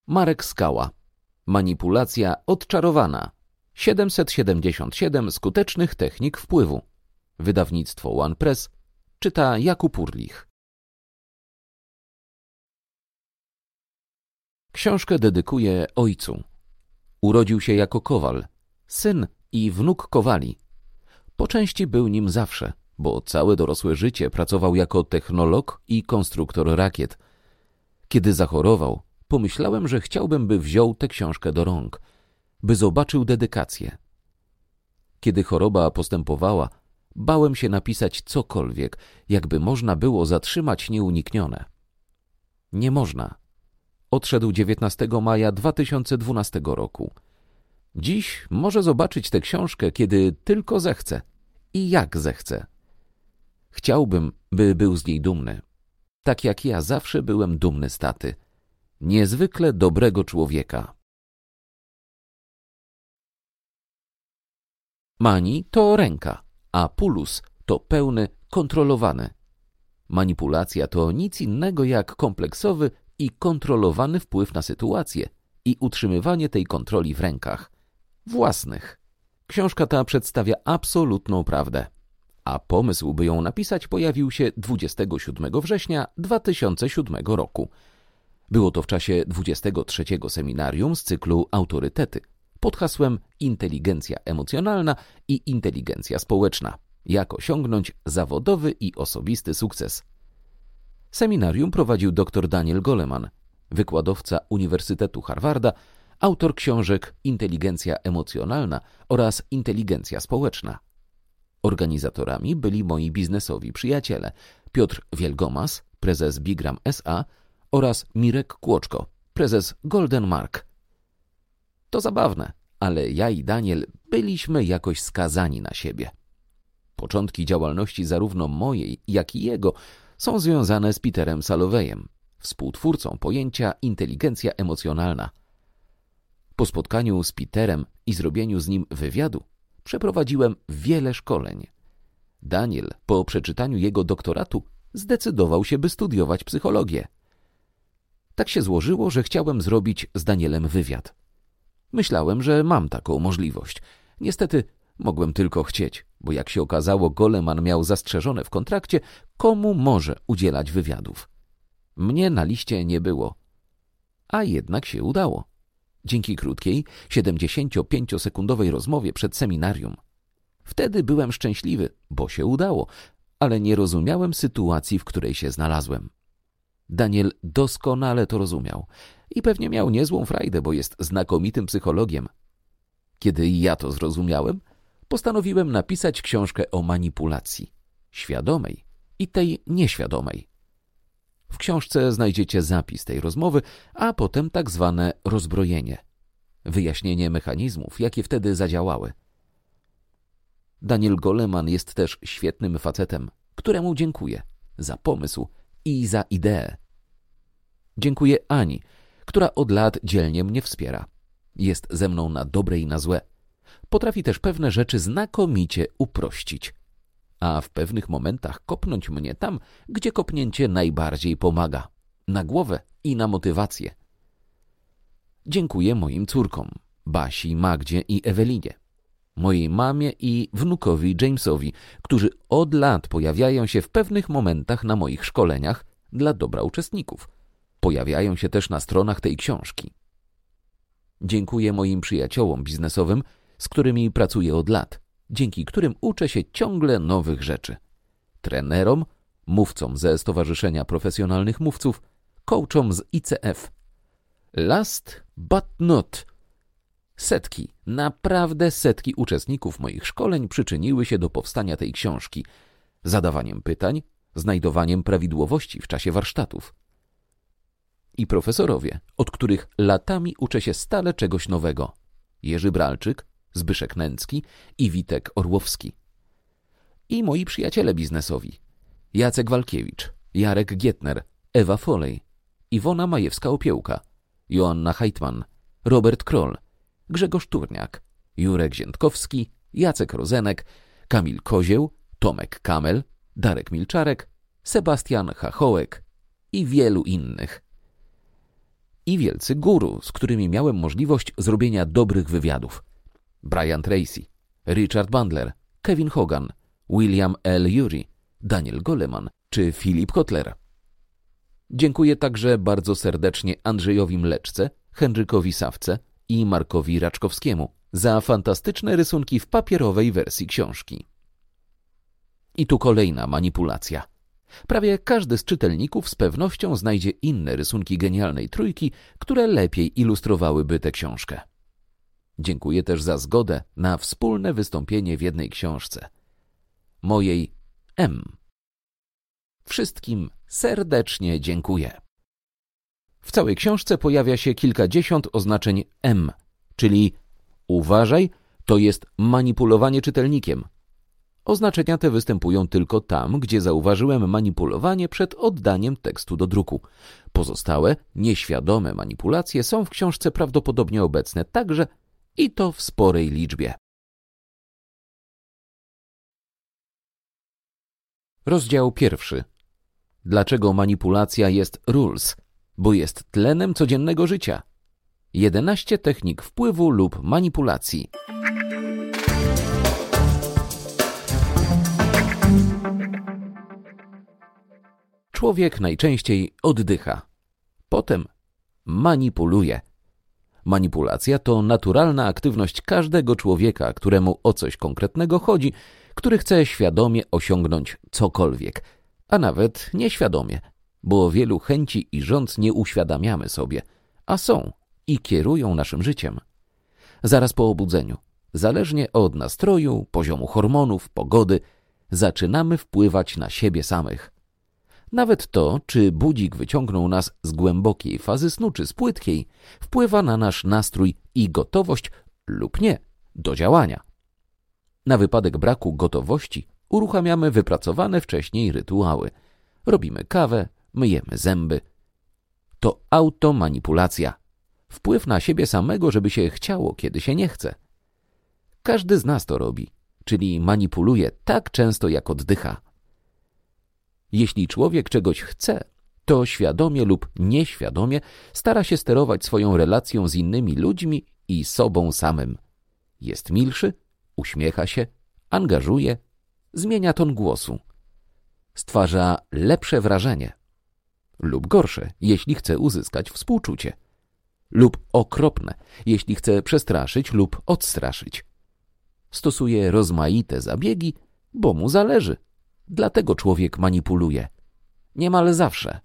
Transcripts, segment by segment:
Marek Skała. Manipulacja odczarowana. 777 skutecznych technik wpływu. Wydawnictwo One Press. Czyta Jakub Urlich. Książkę dedykuję ojcu. Urodził się jako kowal, syn i wnuk kowali. Po części był nim zawsze, bo całe dorosłe życie pracował jako technolog i konstruktor rakiet. Kiedy zachorował, pomyślałem, że chciałbym, by wziął tę książkę do rąk, by zobaczył dedykację. Kiedy choroba postępowała, bałem się napisać cokolwiek, jakby można było zatrzymać nieuniknione. Nie można. Odszedł 19 maja 2012 roku. Dziś może zobaczyć tę książkę, kiedy tylko zechce i jak zechce. Chciałbym, by był z niej dumny. Tak jak ja zawsze byłem dumny z taty. Niezwykle dobrego człowieka. Mani to ręka, a pulus to pełny, kontrolowany. Manipulacja to nic innego jak kompleksowy i kontrolowany wpływ na sytuację i utrzymywanie tej kontroli w rękach własnych. Książka ta przedstawia absolutną prawdę, a pomysł, by ją napisać, pojawił się 27 września 2007 roku. Było to w czasie 23. seminarium z cyklu Autorytety pod hasłem Inteligencja emocjonalna i inteligencja społeczna. Jak osiągnąć zawodowy i osobisty sukces. Seminarium prowadził dr Daniel Goleman, wykładowca Uniwersytetu Harvarda, autor książek Inteligencja emocjonalna oraz Inteligencja społeczna. Organizatorami byli moi biznesowi przyjaciele Piotr Wielgomas, prezes Bigram SA oraz Mirek Kłoczko, prezes Golden Mark. To zabawne, ale ja i Daniel byliśmy jakoś skazani na siebie. Początki działalności zarówno mojej, jak i jego są związane z Peterem Saloveyem, współtwórcą pojęcia inteligencja emocjonalna. Po spotkaniu z Peterem i zrobieniu z nim wywiadu przeprowadziłem wiele szkoleń. Daniel po przeczytaniu jego doktoratu zdecydował się, by studiować psychologię. Tak się złożyło, że chciałem zrobić z Danielem wywiad. Myślałem, że mam taką możliwość. Niestety mogłem tylko chcieć, bo jak się okazało, Goleman miał zastrzeżone w kontrakcie, komu może udzielać wywiadów. Mnie na liście nie było. A jednak się udało. Dzięki krótkiej, 75-sekundowej rozmowie przed seminarium. Wtedy byłem szczęśliwy, bo się udało, ale nie rozumiałem sytuacji, w której się znalazłem. Daniel doskonale to rozumiał i pewnie miał niezłą frajdę, bo jest znakomitym psychologiem. Kiedy ja to zrozumiałem, postanowiłem napisać książkę o manipulacji, świadomej i tej nieświadomej. W książce znajdziecie zapis tej rozmowy, a potem tak zwane rozbrojenie, wyjaśnienie mechanizmów, jakie wtedy zadziałały. Daniel Goleman jest też świetnym facetem, któremu dziękuję za pomysł i za ideę. Dziękuję Ani, która od lat dzielnie mnie wspiera. Jest ze mną na dobre i na złe. Potrafi też pewne rzeczy znakomicie uprościć, a w pewnych momentach kopnąć mnie tam, gdzie kopnięcie najbardziej pomaga. Na głowę i na motywację. Dziękuję moim córkom, Basi, Magdzie i Ewelinie, mojej mamie i wnukowi Jamesowi, którzy od lat pojawiają się w pewnych momentach na moich szkoleniach dla dobra uczestników. Pojawiają się też na stronach tej książki. Dziękuję moim przyjaciołom biznesowym, z którymi pracuję od lat, dzięki którym uczę się ciągle nowych rzeczy. Trenerom, mówcom ze Stowarzyszenia Profesjonalnych Mówców, coachom z ICF. Last but not. Setki, naprawdę setki uczestników moich szkoleń przyczyniły się do powstania tej książki, zadawaniem pytań, znajdowaniem prawidłowości w czasie warsztatów. I profesorowie, od których latami uczę się stale czegoś nowego. Jerzy Bralczyk, Zbyszek Nęcki i Witek Orłowski. I moi przyjaciele biznesowi. Jacek Walkiewicz, Jarek Gietner, Ewa Folej, Iwona Majewska-Opiełka, Joanna Heitman, Robert Kroll, Grzegorz Turniak, Jurek Ziętkowski, Jacek Rozenek, Kamil Kozieł, Tomek Kamel, Darek Milczarek, Sebastian Hachołek i wielu innych. i wielcy guru, z którymi miałem możliwość zrobienia dobrych wywiadów. Brian Tracy, Richard Bandler, Kevin Hogan, William L. Ury, Daniel Goleman czy Philip Kotler. Dziękuję także bardzo serdecznie Andrzejowi Mleczce, Henrykowi Sawce i Markowi Raczkowskiemu za fantastyczne rysunki w papierowej wersji książki. I tu kolejna manipulacja. Prawie każdy z czytelników z pewnością znajdzie inne rysunki genialnej trójki, które lepiej ilustrowałyby tę książkę. Dziękuję też za zgodę na wspólne wystąpienie w jednej książce. Mojej M. Wszystkim serdecznie dziękuję. W całej książce pojawia się kilkadziesiąt oznaczeń M, czyli uważaj, to jest manipulowanie czytelnikiem. Oznaczenia te występują tylko tam, gdzie zauważyłem manipulowanie przed oddaniem tekstu do druku. Pozostałe, nieświadome manipulacje są w książce prawdopodobnie obecne także i to w sporej liczbie. Rozdział 1. Dlaczego manipulacja jest rules? Bo jest tlenem codziennego życia. 11 technik wpływu lub manipulacji. Człowiek najczęściej oddycha. Potem manipuluje. Manipulacja to naturalna aktywność każdego człowieka, któremu o coś konkretnego chodzi, który chce świadomie osiągnąć cokolwiek, a nawet nieświadomie, bo wielu chęci i żądz nie uświadamiamy sobie, a są i kierują naszym życiem. Zaraz po obudzeniu, zależnie od nastroju, poziomu hormonów, pogody, zaczynamy wpływać na siebie samych. Nawet to, czy budzik wyciągnął nas z głębokiej fazy snu, czy z płytkiej, wpływa na nasz nastrój i gotowość lub nie do działania. Na wypadek braku gotowości uruchamiamy wypracowane wcześniej rytuały. Robimy kawę, myjemy zęby. To automanipulacja. Wpływ na siebie samego, żeby się chciało, kiedy się nie chce. Każdy z nas to robi, czyli manipuluje tak często, jak oddycha. Jeśli człowiek czegoś chce, to świadomie lub nieświadomie stara się sterować swoją relacją z innymi ludźmi i sobą samym. Jest milszy, uśmiecha się, angażuje, zmienia ton głosu. Stwarza lepsze wrażenie lub gorsze, jeśli chce uzyskać współczucie, lub okropne, jeśli chce przestraszyć lub odstraszyć. Stosuje rozmaite zabiegi, bo mu zależy. Dlatego człowiek manipuluje. Niemal zawsze.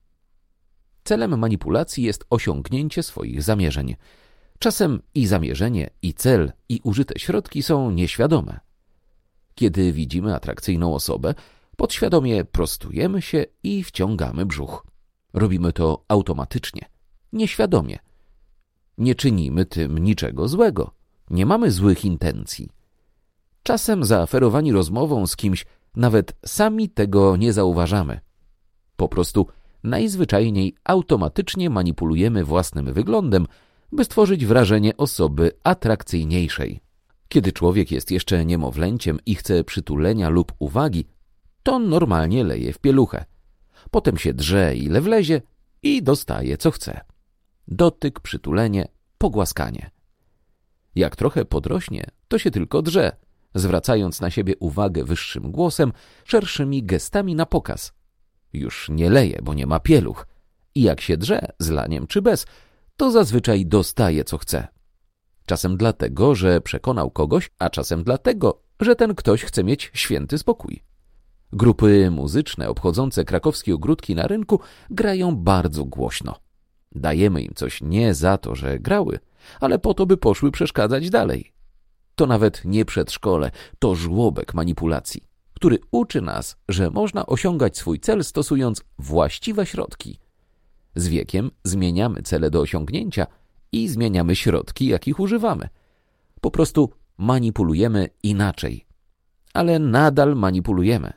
Celem manipulacji jest osiągnięcie swoich zamierzeń. Czasem i zamierzenie, i cel, i użyte środki są nieświadome. Kiedy widzimy atrakcyjną osobę, podświadomie prostujemy się i wciągamy brzuch. Robimy to automatycznie, nieświadomie. Nie czynimy tym niczego złego. Nie mamy złych intencji. Czasem zaaferowani rozmową z kimś nawet sami tego nie zauważamy. Po prostu najzwyczajniej automatycznie manipulujemy własnym wyglądem, by stworzyć wrażenie osoby atrakcyjniejszej. Kiedy człowiek jest jeszcze niemowlęciem i chce przytulenia lub uwagi, to normalnie leje w pieluchę. Potem się drze, ile wlezie i dostaje, co chce. Dotyk, przytulenie, pogłaskanie. Jak trochę podrośnie, to się tylko drze, zwracając na siebie uwagę wyższym głosem, szerszymi gestami na pokaz. Już nie leje, bo nie ma pieluch. I jak się drze, z laniem czy bez, to zazwyczaj dostaje, co chce. Czasem dlatego, że przekonał kogoś, a czasem dlatego, że ten ktoś chce mieć święty spokój. Grupy muzyczne obchodzące krakowskie ogródki na rynku grają bardzo głośno. Dajemy im coś nie za to, że grały, ale po to, by poszły przeszkadzać dalej. To nawet nie przedszkole, to żłobek manipulacji, który uczy nas, że można osiągać swój cel stosując właściwe środki. Z wiekiem zmieniamy cele do osiągnięcia i zmieniamy środki, jakich używamy. Po prostu manipulujemy inaczej, ale nadal manipulujemy.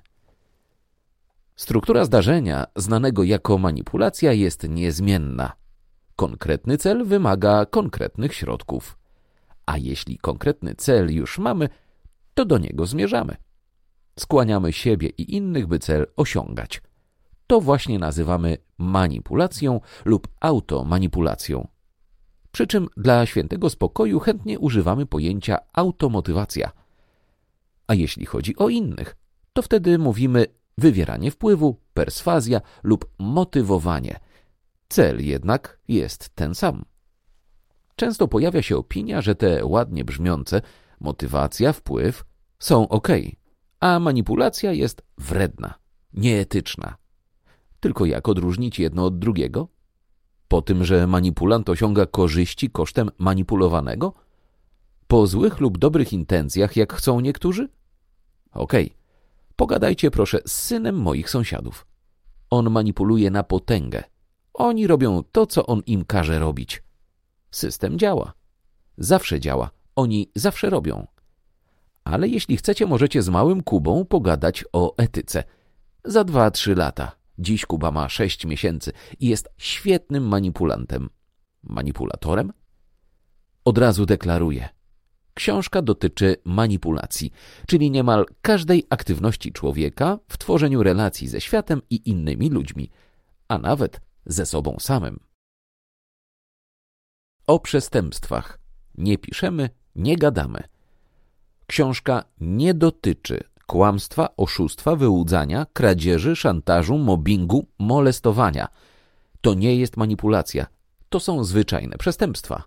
Struktura zdarzenia, znanego jako manipulacja, jest niezmienna. Konkretny cel wymaga konkretnych środków. A jeśli konkretny cel już mamy, to do niego zmierzamy. Skłaniamy siebie i innych, by cel osiągać. to właśnie nazywamy manipulacją lub automanipulacją. Przy czym dla świętego spokoju chętnie używamy pojęcia automotywacja. A jeśli chodzi o innych, to wtedy mówimy wywieranie wpływu, perswazja lub motywowanie. Cel jednak jest ten sam. Często pojawia się opinia, że te ładnie brzmiące motywacja, wpływ są ok, a manipulacja jest wredna, nieetyczna. Tylko jak odróżnić jedno od drugiego? Po tym, że manipulant osiąga korzyści kosztem manipulowanego? Po złych lub dobrych intencjach, jak chcą niektórzy? Okej, pogadajcie proszę z synem moich sąsiadów. On manipuluje na potęgę. Oni robią to, co on im każe robić. System działa. Zawsze działa. Oni zawsze robią. Ale jeśli chcecie, możecie z małym Kubą pogadać o etyce. Za 2-3 lata. Dziś Kuba ma 6 miesięcy i jest świetnym manipulantem. Manipulatorem? Od razu deklaruję. Książka dotyczy manipulacji, czyli niemal każdej aktywności człowieka w tworzeniu relacji ze światem i innymi ludźmi, a nawet ze sobą samym. O przestępstwach nie piszemy, nie gadamy. Książka nie dotyczy kłamstwa, oszustwa, wyłudzania, kradzieży, szantażu, mobbingu, molestowania. To nie jest manipulacja, to są zwyczajne przestępstwa.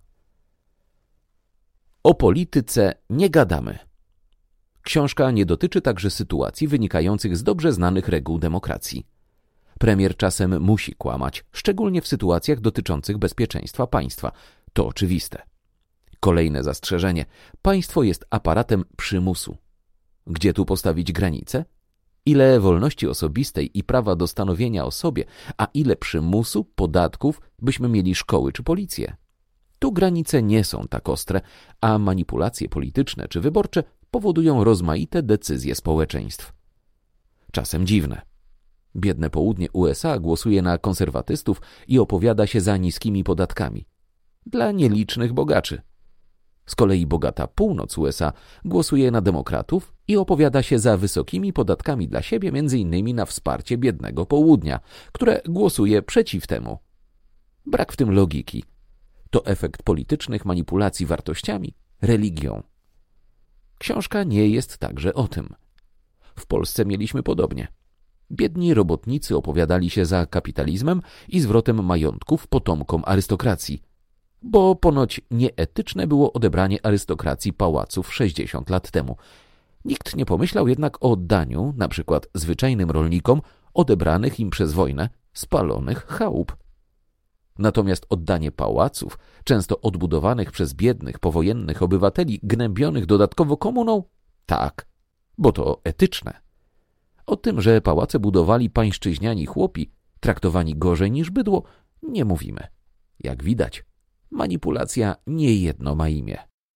O polityce nie gadamy. Książka nie dotyczy także sytuacji wynikających z dobrze znanych reguł demokracji. Premier czasem musi kłamać, szczególnie w sytuacjach dotyczących bezpieczeństwa państwa. To oczywiste. Kolejne zastrzeżenie. Państwo jest aparatem przymusu. Gdzie tu postawić granicę? Ile wolności osobistej i prawa do stanowienia o sobie, a ile przymusu, podatków, byśmy mieli szkoły czy policję? Tu granice nie są tak ostre, a manipulacje polityczne czy wyborcze powodują rozmaite decyzje społeczeństw. Czasem dziwne. Biedne południe USA głosuje na konserwatystów i opowiada się za niskimi podatkami. Dla nielicznych bogaczy. Z kolei bogata północ USA głosuje na demokratów i opowiada się za wysokimi podatkami dla siebie, m.in. na wsparcie biednego południa, które głosuje przeciw temu. Brak w tym logiki. To efekt politycznych manipulacji wartościami, religią. Książka nie jest także o tym. W Polsce mieliśmy podobnie. Biedni robotnicy opowiadali się za kapitalizmem i zwrotem majątków potomkom arystokracji, bo ponoć nieetyczne było odebranie arystokracji pałaców 60 lat temu. Nikt nie pomyślał jednak o oddaniu, na przykład zwyczajnym rolnikom, odebranych im przez wojnę, spalonych chałup. Natomiast oddanie pałaców, często odbudowanych przez biednych, powojennych obywateli, gnębionych dodatkowo komuną, tak, bo to etyczne. O tym, że pałace budowali pańszczyźniani chłopi, traktowani gorzej niż bydło, nie mówimy. Jak widać, manipulacja niejedno ma imię.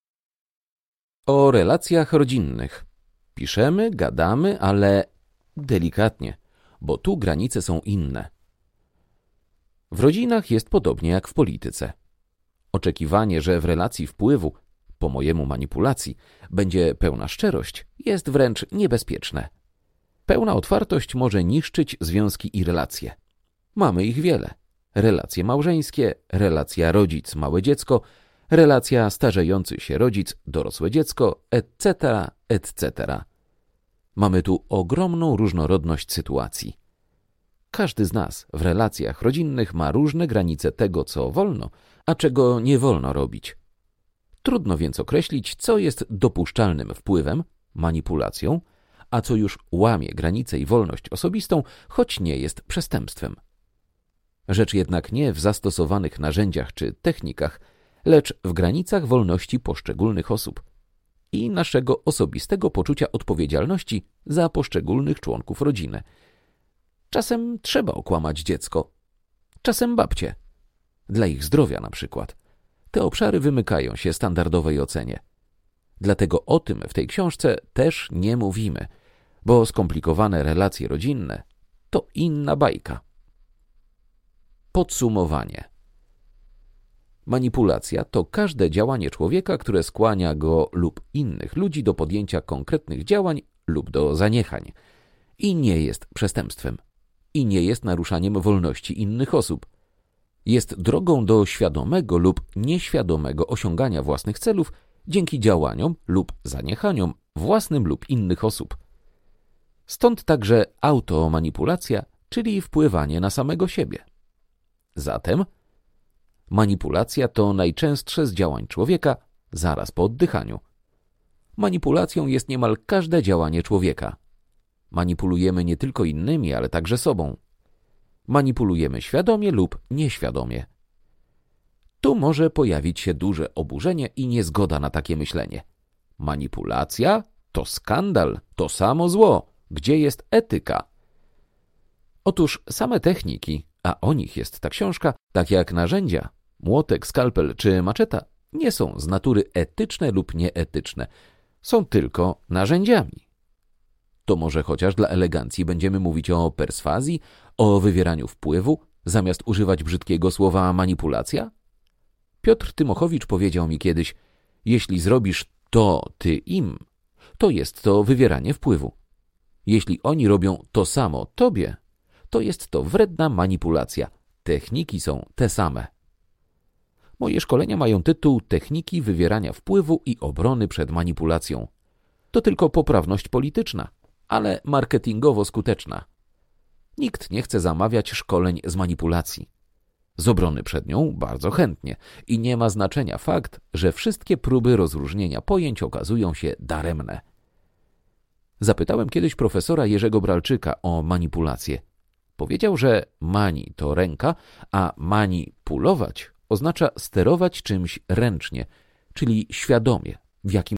O relacjach rodzinnych. Piszemy, gadamy, ale delikatnie, bo tu granice są inne. W rodzinach jest podobnie jak w polityce. Oczekiwanie, że w relacji wpływu, po mojemu manipulacji, będzie pełna szczerość, jest wręcz niebezpieczne. Pełna otwartość może niszczyć związki i relacje. Mamy ich wiele. Relacje małżeńskie, relacja rodzic-małe dziecko, relacja starzejący się rodzic, dorosłe dziecko, etc., etc. Mamy tu ogromną różnorodność sytuacji. Każdy z nas w relacjach rodzinnych ma różne granice tego, co wolno, a czego nie wolno robić. Trudno więc określić, co jest dopuszczalnym wpływem, manipulacją, a co już łamie granicę i wolność osobistą, choć nie jest przestępstwem. Rzecz jednak nie w zastosowanych narzędziach czy technikach, lecz w granicach wolności poszczególnych osób i naszego osobistego poczucia odpowiedzialności za poszczególnych członków rodziny. Czasem trzeba okłamać dziecko, czasem babcię. Dla ich zdrowia na przykład. Te obszary wymykają się standardowej ocenie. Dlatego o tym w tej książce też nie mówimy, bo skomplikowane relacje rodzinne to inna bajka. Podsumowanie. Manipulacja to każde działanie człowieka, które skłania go lub innych ludzi do podjęcia konkretnych działań lub do zaniechań i nie jest przestępstwem. i nie jest naruszaniem wolności innych osób. Jest drogą do świadomego lub nieświadomego osiągania własnych celów dzięki działaniom lub zaniechaniom własnym lub innych osób. Stąd także automanipulacja, czyli wpływanie na samego siebie. Zatem manipulacja to najczęstsze z działań człowieka zaraz po oddychaniu. Manipulacją jest niemal każde działanie człowieka. Manipulujemy nie tylko innymi, ale także sobą. Manipulujemy świadomie lub nieświadomie. Tu może pojawić się duże oburzenie i niezgoda na takie myślenie. Manipulacja to skandal, to samo zło. Gdzie jest etyka? Otóż same techniki, a o nich jest ta książka, tak jak narzędzia, młotek, skalpel czy maczeta, nie są z natury etyczne lub nieetyczne. Są tylko narzędziami. To może chociaż dla elegancji będziemy mówić o perswazji, o wywieraniu wpływu, zamiast używać brzydkiego słowa manipulacja? Piotr Tymochowicz powiedział mi kiedyś, jeśli zrobisz to ty im, to jest to wywieranie wpływu. Jeśli oni robią to samo tobie, to jest to wredna manipulacja. Techniki są te same. Moje szkolenia mają tytuł Techniki wywierania wpływu i obrony przed manipulacją. To tylko poprawność polityczna, ale marketingowo skuteczna. Nikt nie chce zamawiać szkoleń z manipulacji. Z obrony przed nią bardzo chętnie i nie ma znaczenia fakt, że wszystkie próby rozróżnienia pojęć okazują się daremne. Zapytałem kiedyś profesora Jerzego Bralczyka o manipulację. Powiedział, że mani to ręka, a manipulować oznacza sterować czymś ręcznie, czyli świadomie, w jakim